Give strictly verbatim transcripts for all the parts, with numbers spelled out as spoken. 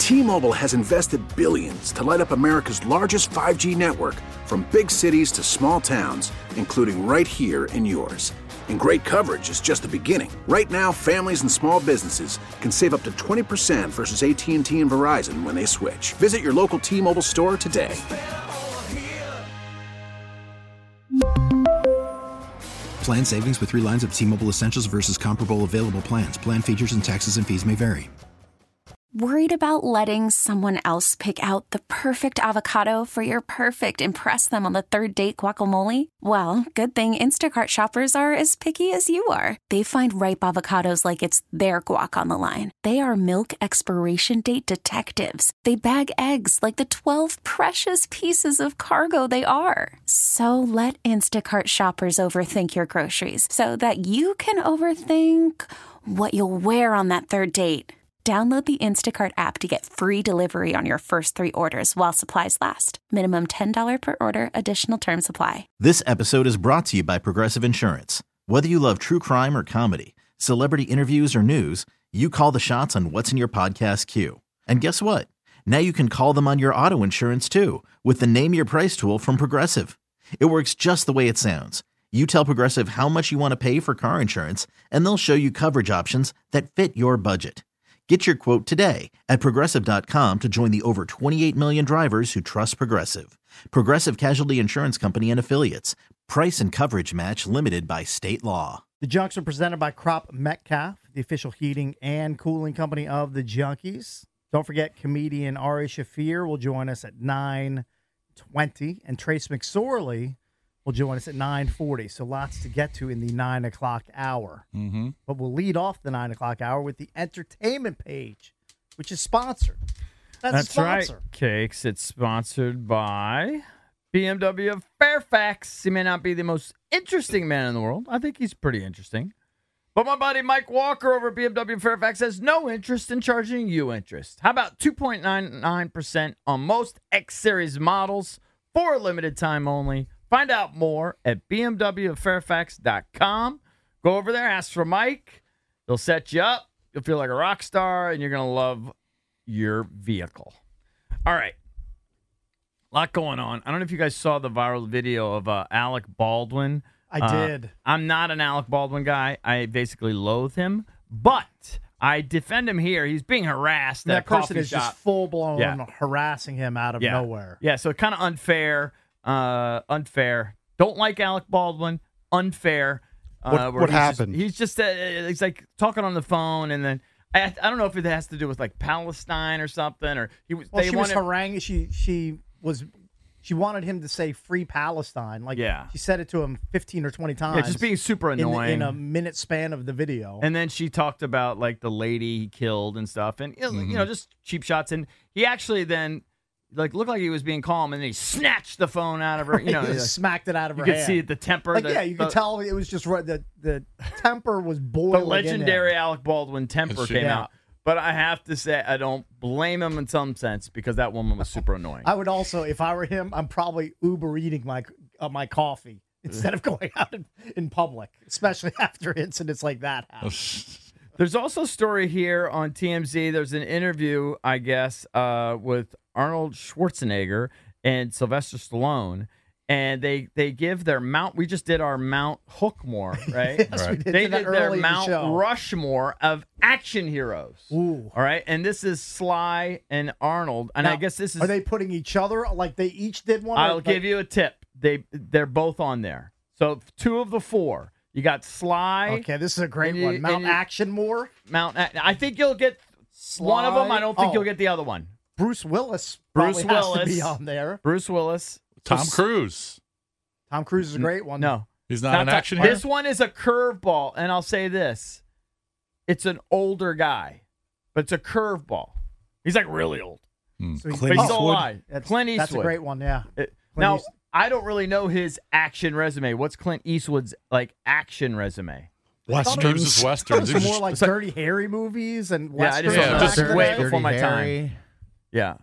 T-Mobile has invested billions to light up America's largest five G network, from big cities to small towns, including right here in yours. And great coverage is just the beginning. Right now, families and small businesses can save up to twenty percent versus A T and T and Verizon when they switch. Visit your local T-Mobile store today. Plan savings with three lines of T-Mobile Essentials versus comparable available plans. Plan features and taxes and fees may vary. Worried about letting someone else pick out the perfect avocado for your perfect impress them on the third date guacamole? Well, good thing Instacart shoppers are as picky as you are. They find ripe avocados like it's their guac on the line. They are milk expiration date detectives. They bag eggs like the twelve precious pieces of cargo they are. So let Instacart shoppers overthink your groceries so that you can overthink what you'll wear on that third date. Download the Instacart app to get free delivery on your first three orders while supplies last. Minimum ten dollars per order. Additional terms apply. This episode is brought to you by Progressive Insurance. Whether you love true crime or comedy, celebrity interviews or news, you call the shots on what's in your podcast queue. And guess what? Now you can call them on your auto insurance too with the Name Your Price tool from Progressive. It works just the way it sounds. You tell Progressive how much you want to pay for car insurance, and they'll show you coverage options that fit your budget. Get your quote today at Progressive dot com to join the over twenty-eight million drivers who trust Progressive. Progressive Casualty Insurance Company and Affiliates. Price and coverage match limited by state law. The Junks are presented by Crop Metcalf, the official heating and cooling company of the Junkies. Don't forget, comedian Ari Shaffir will join us at nine twenty, and Trace McSorley will join us at nine forty. So lots to get to in the nine o'clock hour. Mm-hmm. But we'll lead off the nine o'clock hour with the entertainment page, which is sponsored. That's, That's sponsor. right, Cakes. It's sponsored by B M W of Fairfax. He may not be the most interesting man in the world. I think he's pretty interesting. But my buddy Mike Walker over at B M W Fairfax has no interest in charging you interest. How about two point nine nine percent on most X-Series models for a limited time only? Find out more at B M W Fairfax dot com. Go over there, ask for Mike. They'll set you up. You'll feel like a rock star, and you're going to love your vehicle. All right. A lot going on. I don't know if you guys saw the viral video of uh, Alec Baldwin. I Uh, did. I'm not an Alec Baldwin guy. I basically loathe him, but I defend him here. He's being harassed And at that a person coffee is shop. just full-blown Yeah. harassing him out of Yeah. nowhere. Yeah, so kind of unfair. Uh, unfair. Don't like Alec Baldwin. Unfair. Uh, What- where what he's just- happened? he's just, uh, he's like talking on the phone, and then I, I don't know if it has to do with like Palestine or something, or he was. Well, they she wanted, was haranguing. She she was she wanted him to say "Free Palestine." Like, Yeah. she said it to him fifteen or twenty times. yeah, just being super in, the- annoying. in a minute span of the video. And then she talked about like the lady he killed and stuff, and you know, you know, just cheap shots. And he actually then like looked like he was being calm, and then he snatched the phone out of her. You know, He like, smacked it out of you her could hand. see the temper. Like, the, yeah, you the, could tell it was just right. The the temper was the boiling. legendary in him. Alec Baldwin temper She- came Yeah. out. But I have to say, I don't blame him in some sense because that woman was super annoying. I would also, if I were him, I'm probably Uber eating my uh, my coffee instead of going out in, in public, especially after incidents like that happen. There's also a story here on T M Z. There's an interview, I guess, uh, with Arnold Schwarzenegger and Sylvester Stallone. And they, they give their Mount. We just did our Mount Hookmore, right? Yes, we did. They Did that did their early in the Mount show. Rushmore of action heroes. Ooh. All right, and this is Sly and Arnold, and I Now, guess this is. Are they putting each other like they each did one? I'll or, give like, you a tip. They they're both on there. So two of the four. You got Sly. Okay, this is a great and you- one. Mount and you- Action More. Mount. I think you'll get one of them. I don't think Oh. you'll get the other one. Bruce Willis. Bruce probably has Willis. to be on there. Bruce Willis. Tom Cruise. Tom Cruise is a great one. No, He's not, Not an that- action hero. This one is a curveball, and I'll say this: it's an older guy, but it's a curveball. He's like really old, Hmm. So he's- but he's still alive. That's, Clint Eastwood. That's a great one. Yeah. It- Clint now, Eastwood. I don't really know his action resume. What's Clint Eastwood's like action resume? Westerns is westerns. Those are more like It's like- Dirty Harry movies and Yeah, I just westerns. Yeah, back just in the way day. before my time. Yeah.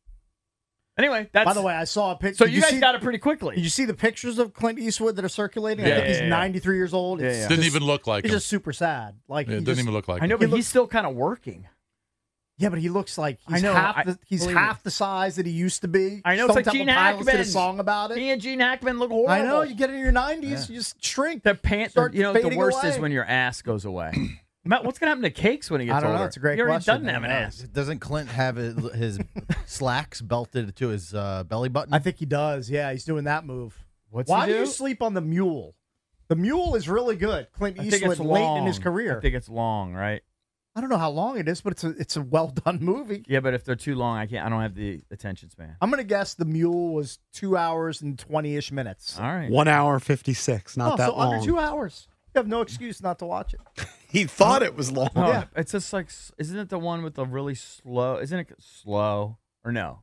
Anyway, that's By the way, I saw a picture. so Did you guys see, got it pretty quickly. Did you see the pictures of Clint Eastwood that are circulating? Yeah, I think yeah, he's yeah. ninety-three years old. Yeah, It's yeah. Didn't just- even look like He's him. just super sad. Like Yeah, he it didn't just- even look like I know, him. but He he's still kind of working. Yeah, but he looks like he's I know, half I- the, he's believe half me. the size that he used to be. I know, Stone it's like Temple Gene Pilots did a Hackman. song about it. He and Gene Hackman look horrible. I know. You get in your nineties, you just shrink. The pants. Start You know, the fading worst is away. when your ass goes away. Matt, what's gonna happen to Cakes when he gets I don't know. older? It's a great he already question. doesn't have an I don't know. ass. Doesn't Clint have his, his slacks belted to his uh, belly button? I think he does. Yeah, he's doing that move. What's Why he do you do? sleep on the mule? The mule is really good. Clint I think Eastwood it's late long. in his career. I think it's long, right? I don't know how long it is, but it's a it's a well done movie. Yeah, but if they're too long, I can't. I don't have the attention span. I'm gonna guess the mule was two hours and twenty ish minutes. All right. One hour fifty six, not oh, that so long. under two hours. You have no excuse not to watch it. He thought it was long. No, Yeah. it's just like, isn't it the one with the really slow? Isn't it slow or no?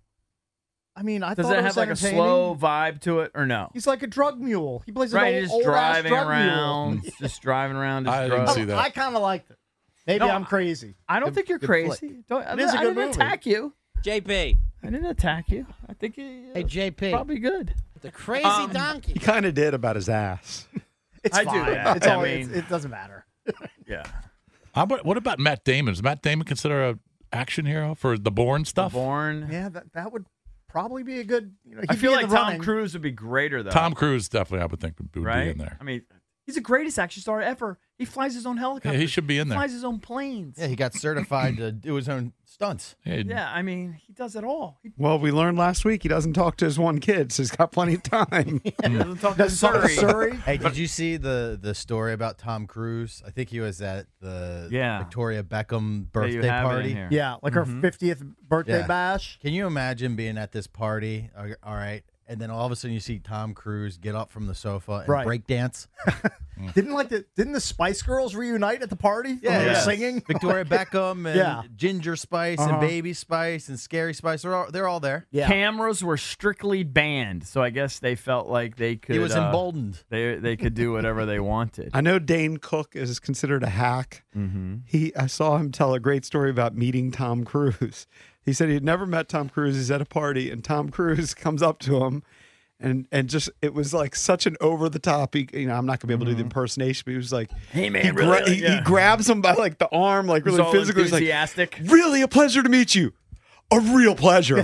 I mean, I Does thought it it have was like a entertaining. slow vibe to it or no? He's like a drug mule. He plays an Right, old, just old-ass driving drug around, mule. just driving around. His I didn't drugs. see that. I kind of liked it. Maybe No, I'm crazy. I don't Good- think you're good crazy. flick. Don't, I, It is a I good didn't movie. attack you. J P. I didn't attack you. I think it, Hey, J P. probably good. The crazy Um, donkey. He kind of did about his ass. It's I do fine. that. It's I all, mean- it's, it doesn't matter. Yeah. How about, what about Matt Damon? Does Matt Damon consider a action hero for the Bourne stuff? Born. Yeah, that that would probably be a good. You know, I he'd feel be in like the Tom running. Cruise would be greater though. Tom Cruise definitely, I would think, would, would right? be in there. I mean, he's the greatest action star ever. He flies his own helicopter. Yeah, he should be in He there. flies his own planes. Yeah, he got certified to do his own stunts. Yeah, Yeah, I mean, he does it all. He Well, we learned last week he doesn't talk to his one kid, so he's got plenty of time. doesn't talk to Doesn't talk to Surrey. Surrey. Hey, did you see the the story about Tom Cruise? I think he was at the Yeah. Victoria Beckham Yeah, you birthday have it in party. here. Yeah, like her fiftieth birthday Yeah. bash. Can you imagine being at this party? All all right. And then all of a sudden you see Tom Cruise get up from the sofa and Right. break dance. Didn't like the didn't the Spice Girls reunite at the party? when Yeah, they were yeah. singing. Victoria Beckham and Yeah. Ginger Spice Uh-huh. and Baby Spice and Scary Spice. They're all, they're all there. Yeah. Cameras were strictly banned, so I guess they felt like they could. He was uh, emboldened. They they could do whatever they wanted. I know Dane Cook is considered a hack. Mm-hmm. He, I saw him tell a great story about meeting Tom Cruise. He said he'd never met Tom Cruise. He's at a party, and Tom Cruise comes up to him, and and just it was like such an over the top. He, you know, I'm not gonna be able to do the impersonation, but he was like, Hey man, he, really? gra- he, yeah. he grabs him by like the arm, like really He's all physically. He's like, enthusiastic. really a pleasure to meet you. A real pleasure.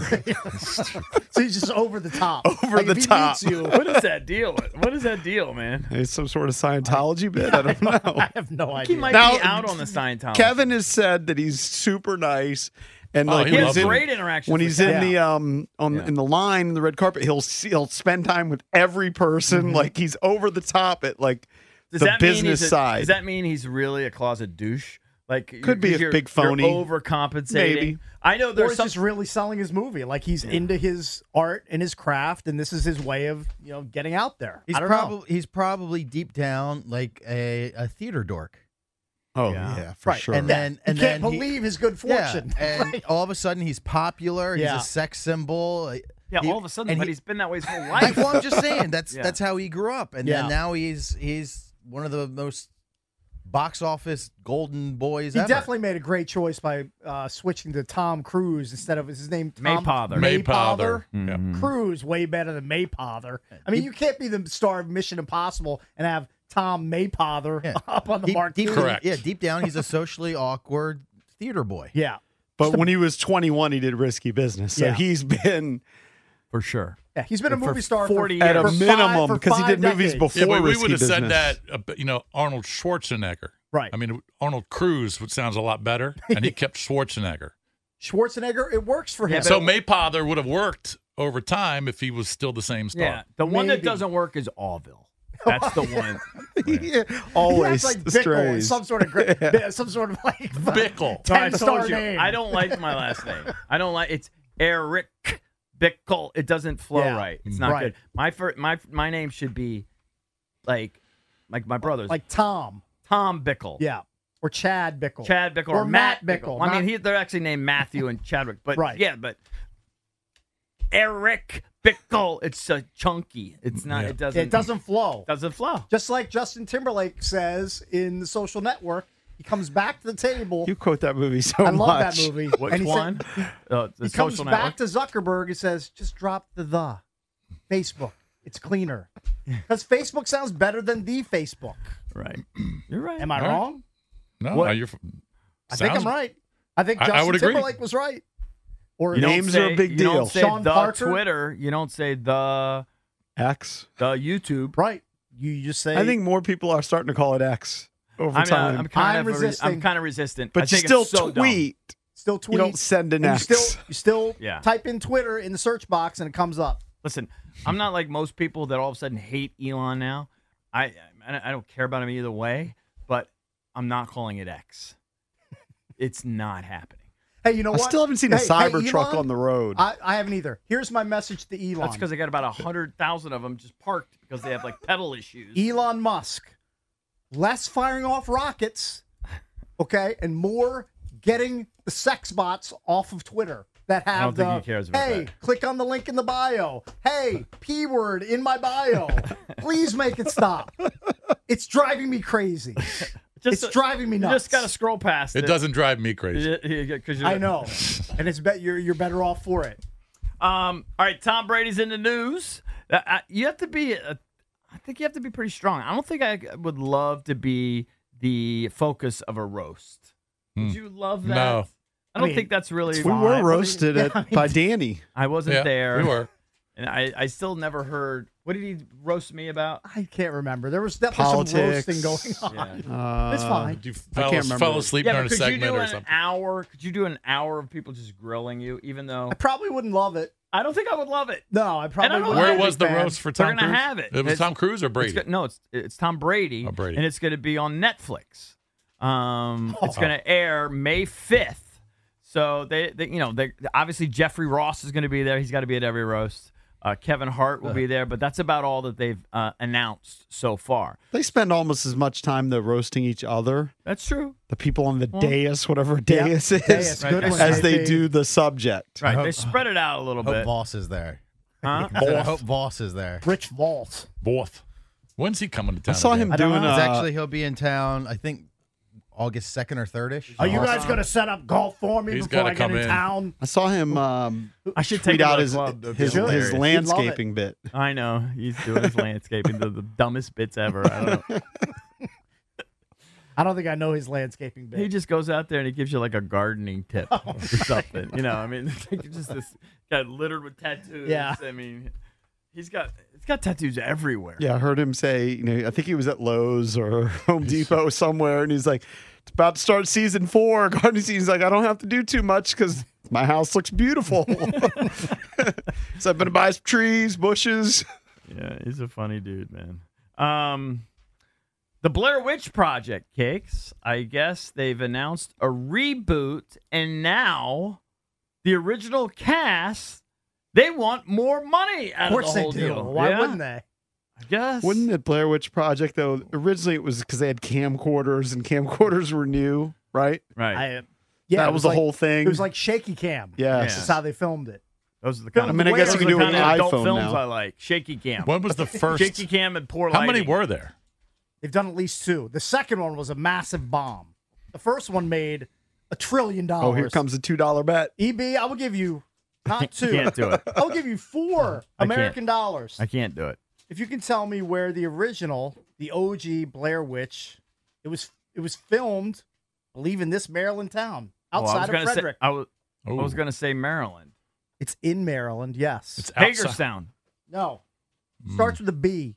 So he's just over the top. Over Like, the if he top. meets you, What is that deal? What is that deal, man? It's some sort of Scientology bit. I don't know. I have no He idea. might Now, be out on the Scientology. Kevin has said that he's super nice, and Oh, like he when loves he's it. in, great interactions when with he's in Kevin. the um on Yeah. in the line in the red carpet, he'll see, he'll spend time with every person. Like he's over the top at like Does the that mean business he's a- side. Does that mean he's really a closet douche? Like Could be you're- a big you're phony. overcompensating. Maybe. I know Or there's he's some. just really selling his movie. Like he's into his art and his craft, and this is his way of you know getting out there. He's I don't know. probably he's probably deep down like a, a theater dork. oh Yeah. yeah, for Right. sure. And then He and can't then he- believe his good yeah, fortune. and Right. all of a sudden he's popular. He's Yeah. a sex symbol. Yeah, He- all of a sudden, and but he- he's been that way his whole Like, life. well, I'm just saying that's Yeah. that's how he grew up, and Yeah. then now he's he's one of the most box office golden boys He ever. definitely made a great choice by uh, switching to Tom Cruise instead of is his name Tom Maypother. Maypother. Mm-hmm. Yeah. Cruise way better than Maypother. I mean, you can't be the star of Mission Impossible and have Tom Maypother Yeah. up on the Deep- marquee. deep- Correct. Yeah, deep down he's a socially awkward theater boy. Yeah, but when he was twenty-one, he did Risky Business. So Yeah. he's been For sure. yeah. He's been a For movie star forty for, at a for five- minimum for because he five did movies decades. before Yeah, but we Risky would have Business. said that, uh, you know, Arnold Schwarzenegger. Right. I mean, Arnold Cruz would sounds a lot better, and he kept Schwarzenegger. Schwarzenegger, it works for him. Yeah, So Maypother would have worked over time if he was still the same star. Yeah, the one that Maybe. doesn't work is Allville. That's the one. Yeah, He always acts like the Bickle, strays. some sort of gra- some sort of like Bickle. No, I ten star told you, name. I don't like my last name. I don't like it's Eric Bickle. It doesn't flow Yeah. right. It's not Right. good. My fir- my my name should be like like my brother's, like Tom. Tom Bickle. Yeah, or Chad Bickle. Chad Bickle Or or, Matt Matt Bickle. Bickle. I Not- mean, he, they're actually named Matthew and Chadwick, but Right. yeah, but Eric Bickle. It's uh, chunky. It's not. Yeah. It doesn't. It doesn't flow. doesn't flow. Just like Justin Timberlake says in The Social Network, he comes back to the table. You quote that movie so I much. love that movie. Which And he said- one? Uh, the he comes social back network. to Zuckerberg and says, just drop the the. Facebook. It's cleaner. Because Facebook sounds better than the Facebook. Right. You're right. Am I All right. wrong? No, What- no, you're. I think sounds- I'm right. I think I- I Justin would agree. Timberlake was right. Or You don't Names say- are a big You deal. don't say Sean the Parker? Twitter. You don't say the X. the YouTube. right. You just say. I think more people are starting to call it X over I'm, uh, time. I'm kind I'm of re- resisting. I'm kind of resistant. I but you think still it's so dumb. tweet. still tweet. You don't send an and X. You still, you still Yeah. type in Twitter in the search box and it comes up. Listen, I'm not like most people that all of a sudden hate Elon now. I I don't care about him either way, but I'm not calling it X. It's not happening. Hey, you know I what? still haven't seen hey, a cyber hey, truck Elon, on the road. I, I haven't either. Here's my message to Elon. That's because they got about a hundred thousand of them just parked because they have like pedal issues. Elon Musk, less firing off rockets, okay, and more getting the sex bots off of Twitter that have I don't the, think he cares about hey, that. click on the link in the bio. Hey, P word in my bio. Please make it stop. It's driving me crazy. Just, It's driving me You nuts. just got to scroll past it. It doesn't drive me crazy. Because I know, and it's bet you're you're better off for it. Um. All right. Tom Brady's in the news. Uh, I- you have to be. A, I think you have to be pretty strong. I don't think I would love to be the focus of a roast. Would Hmm. you love that? No. I don't I mean, think that's really. we fine. were I mean, roasted yeah, at, I mean- by Danny. I wasn't Yeah, there. we were. And I, I still never heard. What did he roast me about? I can't remember. There was definitely some Politics. roasting going on. Yeah. Uh, It's fine. You I fell, can't remember. fell asleep Yeah, during but a could you segment do or an something. hour? Could you do an hour of people just grilling you? Even though I probably wouldn't love it. I don't think I would love it. No, I probably don't know wouldn't. Where be a was the big fan. roast for They're Tom gonna Cruise? have it. It was It's- Tom Cruise or Brady? It's go- no, it's it's Tom Brady. Oh, Brady. And it's going to be on Netflix. Um, Oh. It's going to air May fifth. So they, they you know, they obviously Jeffrey Ross is going to be there. He's got to be at every roast. Uh, Kevin Hart will be there, but that's about all that they've uh, announced so far. They spend almost as much time though roasting each other, That's true. the people on the Well, dais, whatever yeah, dais is, dais, good one, as they J P. do the subject. Right. hope- They spread it out a little Hope bit. Voss is there. Huh? I said, I hope Voss is there. Rich Vault. Both. When's he coming to I town? saw again? him I don't doing know. uh, It's actually he'll be in town. I think August second or third-ish. Are you guys going to set up golf for me He's before gotta I get come in, in. town? I saw him um, I should tweet take him out to the his club. That'd be his, hilarious. his You'd love it. landscaping bit. I know. He's doing his landscaping, the, the dumbest bits ever. I don't know. I don't think I know his landscaping bit. He just goes out there and he gives you like a gardening tip Oh, or something. You know, I mean, just this guy littered with tattoos. Yeah. I mean, he's got he's got tattoos everywhere. Yeah, I heard him say, you know, I think he was at Lowe's or Home Depot somewhere, and he's like, it's about to start season four. Gardening season. He's like, I don't have to do too much because my house looks beautiful. So I'm going to buy some trees, bushes. Yeah, he's a funny dude, man. Um, the Blair Witch Project, Cakes. I guess they've announced a reboot, and now the original cast, they want more money out of course of the they whole do. deal. Why Yeah, wouldn't they? I guess. Wouldn't it Blair Witch Project, though? Originally, it was because they had camcorders, and camcorders were new, right? Right. I, yeah, That it was the like- whole thing. It was like shaky cam. Yes. That's how they filmed it. Those are the kind I of mean, I guess those you are can the do it kind with of an adult iPhone films now. I like. Shaky cam. When was the first? Shaky cam and poor How lighting. many were there? They've done at least two. The second one was a massive bomb. The first one made a trillion dollars. Oh, here comes a two dollar bet. E B, I will give you not two. Can't do it. I will give you four I can't. American dollars. I can't do it. If you can tell me where the original, the O G Blair Witch, it was it was filmed, I believe in this Maryland town Well, I was outside of gonna say- Frederick. I was, I Ooh. was going to say Maryland. It's in Maryland, yes. It's outside. Hagerstown. no. Hmm. Starts with a B.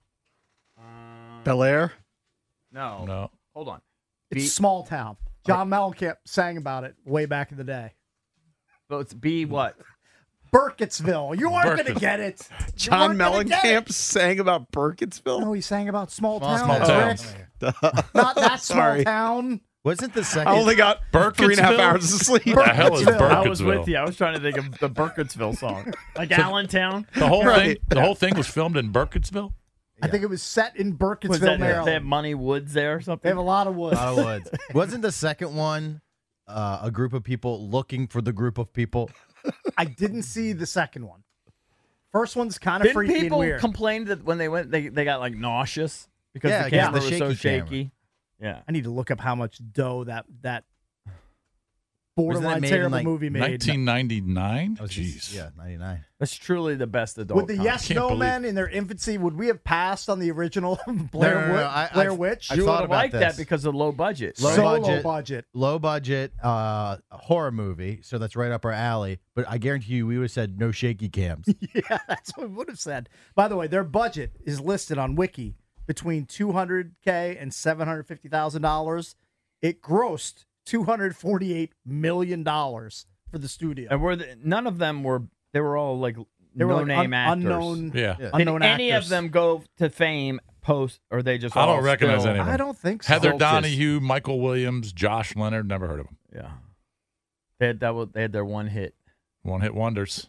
Bel Air? No. No. Hold on. It's B- a small town. John Mellencamp sang about it way back in the day. So it's B what? Burkittsville. You aren't going to Burkitts- get it. You John aren't gonna get Mellencamp it. sang about Burkittsville? No, he sang about small, Small towns. town. Rick. Duh. Not that small Sorry. town. Wasn't the second? I only got three and a half Burkittsville? hours of sleep. What the hell is Burkittsville. I was Burkittsville? with you. I was trying to think of the Burkittsville song. Like Allentown. The whole Right. thing. The whole thing was filmed in Burkittsville. I think it was set in Burkittsville, Was that, Maryland. they have Money Woods there or They something? have a lot of wood. A lot of woods. Wasn't the second one uh, a group of people looking for the group of people? I didn't see the second one. First one's kind of Didn't freaky and people weird. complain that when they went, they, they got like nauseous because Yeah, the because camera the was so shaky camera. shaky? Yeah. I need to look up how much dough that that borderline made in, terrible like, movie made. nineteen ninety-nine? I was Jeez. just- yeah, ninety-nine. That's truly the best adult. Would the comedy. Yes can't No believe- Men in their infancy, would we have passed on the original Blair, No, no, no, Wi- no, I- Blair I've- Witch? I've You thought would have about liked this. that because of low budget. Low so budget. low budget. Low budget uh, horror movie, so that's right up our alley. But I guarantee you, we would have said no shaky cams. Yeah, that's what we would have said. By the way, their budget is listed on Wiki between two hundred K and seven hundred fifty thousand dollars. It grossed two hundred forty-eight million dollars for the studio. And were the, none of them were. They were all like They were no like name un- actors. unknown, Yeah. Yeah. unknown Did any actors. of them go to fame post, or they just? I don't all recognize still- any of them. I don't think so. Heather Focus. Donahue, Michael Williams, Josh Leonard. Never heard of them. Yeah, they had that. Was, they had their one hit. One hit wonders.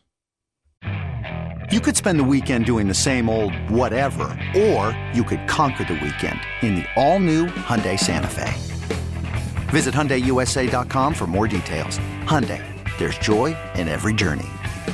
You could spend the weekend doing the same old whatever, or you could conquer the weekend in the all-new Hyundai Santa Fe. Visit Hyundai U S A dot com for more details. Hyundai, there's joy in every journey.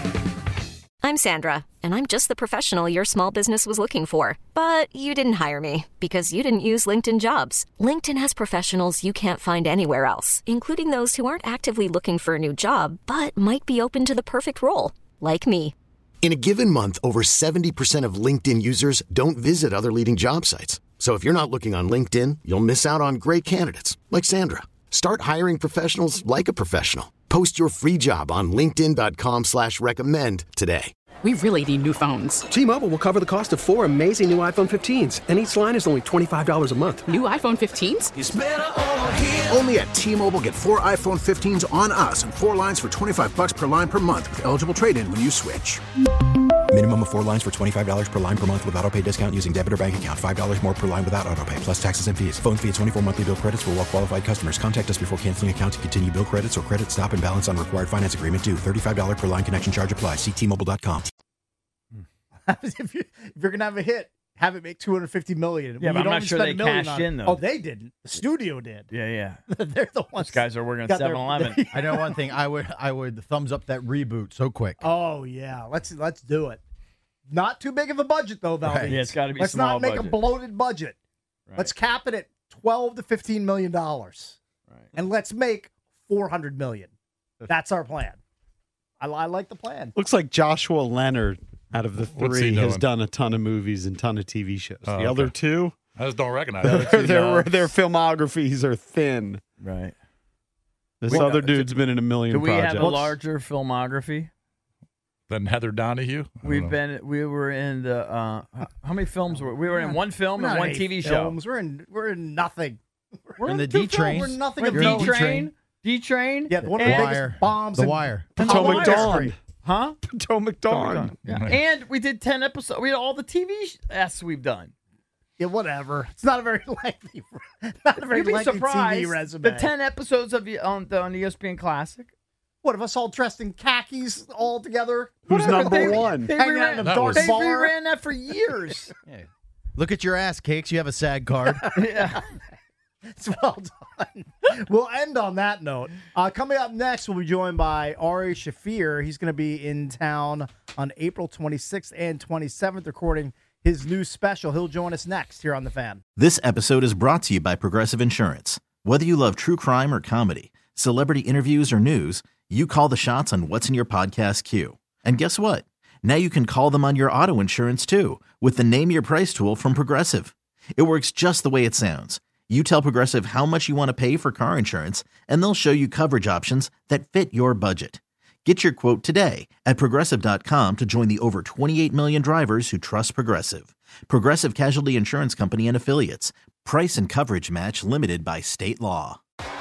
I'm Sandra, and I'm just the professional your small business was looking for. But you didn't hire me because you didn't use LinkedIn Jobs. LinkedIn has professionals you can't find anywhere else, including those who aren't actively looking for a new job, but might be open to the perfect role, like me. In a given month, over seventy percent of LinkedIn users don't visit other leading job sites. So if you're not looking on LinkedIn, you'll miss out on great candidates like Sandra. Start hiring professionals like a professional. Post your free job on linkedin dot com slash recommend today. We really need new phones. T-Mobile will cover the cost of four amazing new iPhone fifteens, and each line is only twenty-five dollars a month. New iPhone fifteens? It's better over here. Only at T-Mobile, get four iPhone fifteens on us and four lines for twenty-five bucks per line per month with eligible trade-in when you switch. Minimum of four lines for twenty-five dollars per line per month with autopay discount using debit or bank account. five dollars more per line without autopay, plus taxes and fees. Phone fee at twenty-four monthly bill credits for well-qualified customers. Contact us before canceling account to continue bill credits or credit stop and balance on required finance agreement due. thirty-five dollars per line connection charge applies. See T Mobile dot com. if, you, if you're gonna have a hit, have it make two hundred fifty million. Yeah, You but I'm don't not even sure spend they a million cashed on it. in, though. Oh, they didn't. The studio did. Yeah, yeah. They're the ones. Those guys are working at got their- seven eleven. I know one thing. I would I would thumbs up that reboot so quick. Oh yeah, let's let's do it. Not too big of a budget though, Valdez. Right. Yeah, it's gotta be Let's small not make budget. a bloated budget. Right. Let's cap it at twelve to fifteen million dollars, Right. and let's make four hundred million. That's our plan. I, I like the plan. Looks like Joshua Leonard, out of the What's he three, has doing? done a ton of movies and ton of T V shows. Oh, the other okay. two, I just don't recognize their, it. their, their filmographies are thin. Right. This We- other dude's been in a million Do we projects. have a larger filmography? Then Heather Donahue. I don't We've know. been. We were in the. Uh, h- how many films were we? Were in one film We're and not one in T V show. films. We're in we're in nothing. We're In the two D films. train. We're nothing We're of in note. D Train. D Train. Yeah, one of and, the Wire. biggest bombs. The in Wire. Potomac Wire. Dawn. Huh? Potomac Dawn. Yeah. And we did ten episodes. We had all the T V s we've done. Yeah, whatever. It's not a very lengthy, not a very You'd be lengthy surprised. T V resume. The ten episodes of the on the on E S P N Classic. What, of us all dressed in khakis all together? Who's Whatever, number they- one? They Hanging out reran, in a That dark was- they bar. reran that for years. Hey, look at your ass, Cakes. You have a SAG card. Yeah. It's well done. We'll end on that note. Uh, coming up next, we'll be joined by Ari Shafir. He's going to be in town on April twenty-sixth and twenty-seventh, recording his new special. He'll join us next here on The Fan. This episode is brought to you by Progressive Insurance. Whether you love true crime or comedy, celebrity interviews or news, you call the shots on what's in your podcast queue. And guess what? Now you can call them on your auto insurance too with the Name Your Price tool from Progressive. It works just the way it sounds. You tell Progressive how much you want to pay for car insurance, and they'll show you coverage options that fit your budget. Get your quote today at Progressive dot com to join the over twenty-eight million drivers who trust Progressive. Progressive Casualty Insurance Company and Affiliates. Price and coverage match limited by state law.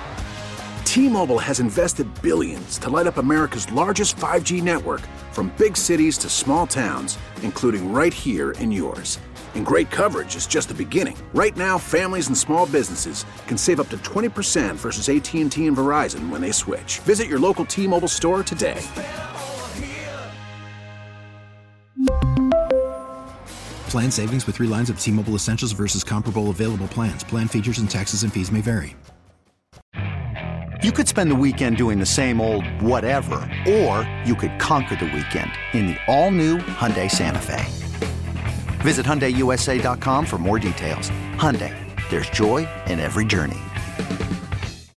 T-Mobile has invested billions to light up America's largest five G network, from big cities to small towns, including right here in yours. And great coverage is just the beginning. Right now, families and small businesses can save up to twenty percent versus A T and T and Verizon when they switch. Visit your local T-Mobile store today. Plan savings with three lines of T-Mobile Essentials versus comparable available plans. Plan features and taxes and fees may vary. You could spend the weekend doing the same old whatever, or you could conquer the weekend in the all-new Hyundai Santa Fe. Visit Hyundai U S A dot com for more details. Hyundai, there's joy in every journey.